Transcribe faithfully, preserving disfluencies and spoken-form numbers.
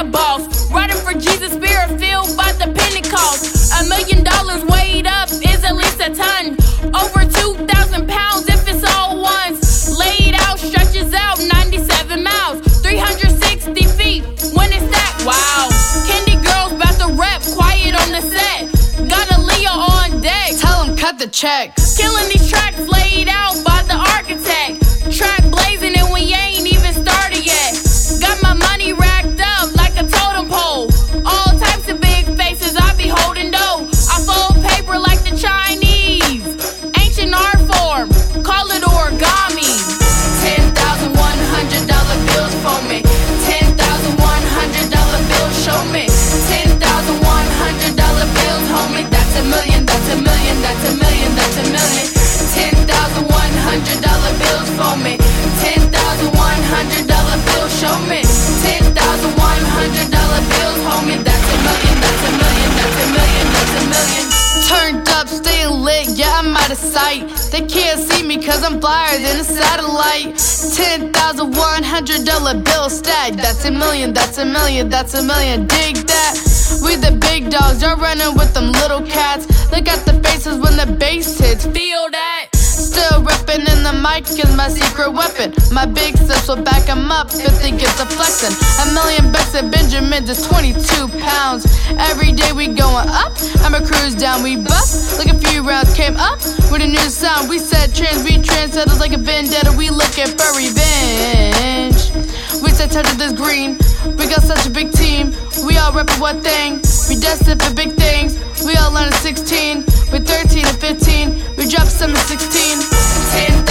a boss. Riding for Jesus, spirit filled by the Pentecost. A million dollars weighed up is at least a ton. Over two thousand pounds if it's all ones. Laid out, stretches out ninety-seven miles. three hundred sixty feet when it's that. Wow. Candy girls about to rep, quiet on the set. Got a Leo on deck. Tell him cut the check. Killing these tracks laid out by the architect. Track blazing and we ain't even started yet. Got my money racked up like a totem pole. All types of big faces I be holding dough. I fold paper like the Chinese. Ancient art form, call it origami. Ten thousand one hundred dollar bills for me. Ten thousand one hundred dollar bills show me. Ten thousand one hundred dollar bills, homie. That's a million, that's a million, that's a million, that's a million. Ten thousand one hundred dollar bills for me. Ten thousand one hundred dollar bills show me. Ten thousand one hundred dollar bills, homie. That's a million, that's a million, that's a million, that's a million. Turned up, staying lit, yeah, I'm out of sight. They can't see me cause I'm flyer than a satellite. Ten thousand one hundred dollar bill stack. That's a million, that's a million, that's a million. Dig that. We the big dogs, y'all running with them little cats. Look at the faces when the bass hits. Feel that? Still reppin' in the mic is my secret weapon. My big sis will back 'em up if they get the flexin'. A million bucks at Benjamin's is twenty-two pounds. Every day we going up, I'ma cruise down, we bust. Like a few rounds came up with a new sound. We said trans, we trendsetters like a vendetta. We looking for revenge. We said touch of this green. We got such a big team. We all reppin' one thing. We destined for big things. We all under sixteen. We're thirteen and fifteen. We dropped some at sixteen. Ten